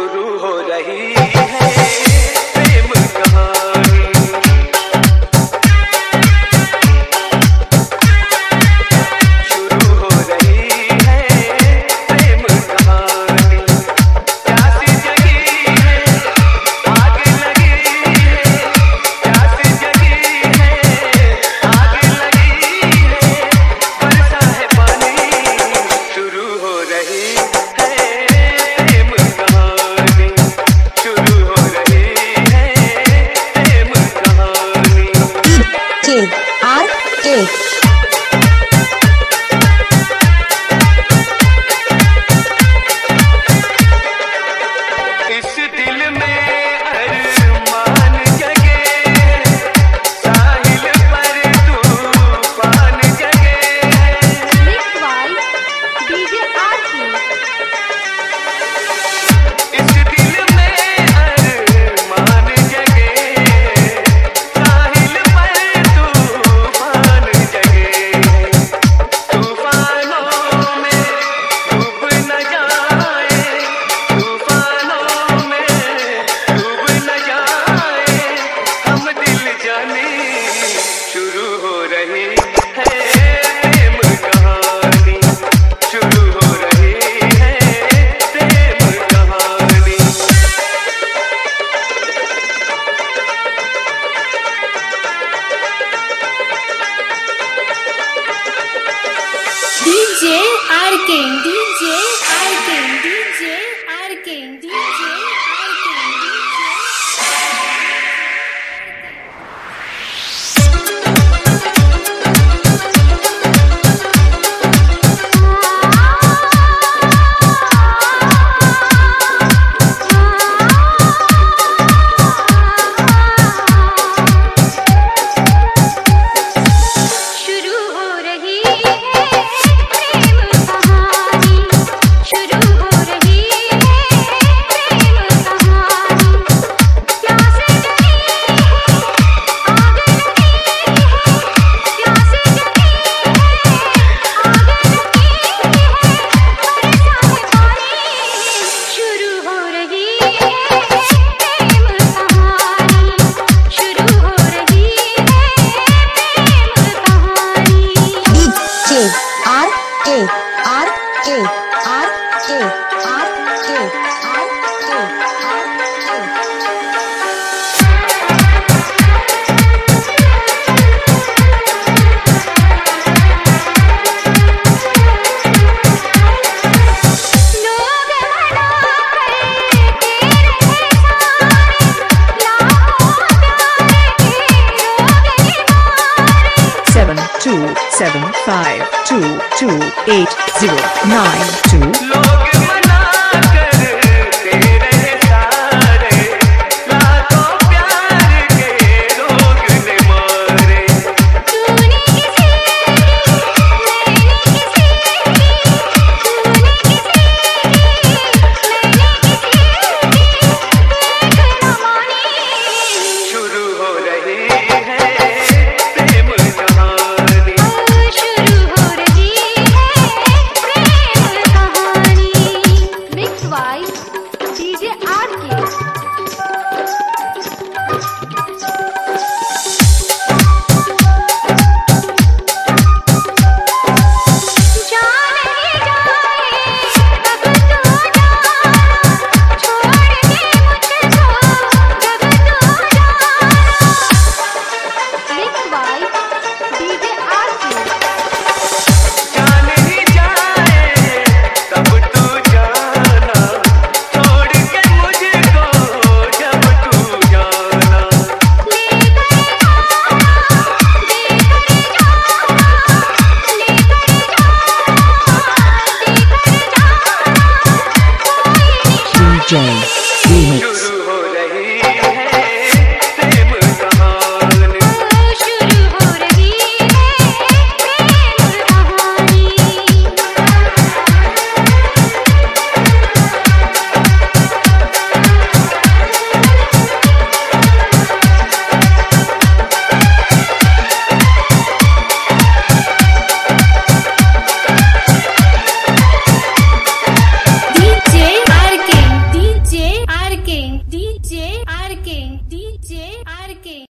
शुरू हो रही है प्रेम कहानी। शुरू हो रही है प्रेम कहानी। प्यासी जगी है आग लगी है, प्यासी जगी है आग लगी है, बरसा है पानी। शुरू हो रही है प्रेम कहानी। शुरू हो रही है प्रेम कहानी। RK इस दिल में अरमान जगे, साहिल पर तूफान जगे। Mixed by DJ RK. इस दिल में अरमान जगे, साहिल पर तूफान जगे। तूफानों में डूब न जाए, तूफानों में डूब न जाए हम दिल जाने। शुरू हो रही है प्रेम कहानी। शुरू हो रही है प्रेम कहानी। DJ RK. DJ RK. DJ RK. DJ शुरू हो रही है प्रेम कहानी। शुरू हो रही है प्रेम कहानी। प्यासे जगी है आग लगी है, प्यासे जगी है आग लगी है, बरसा है पानी। शुरू हो रही है प्रेम कहानी। शुरू हो रही है प्रेम कहानी। DJ RK RK RK RK लोग मना करते रहे सारे, लाखों प्यारे के रोग ये मारे। 7275228092। लोग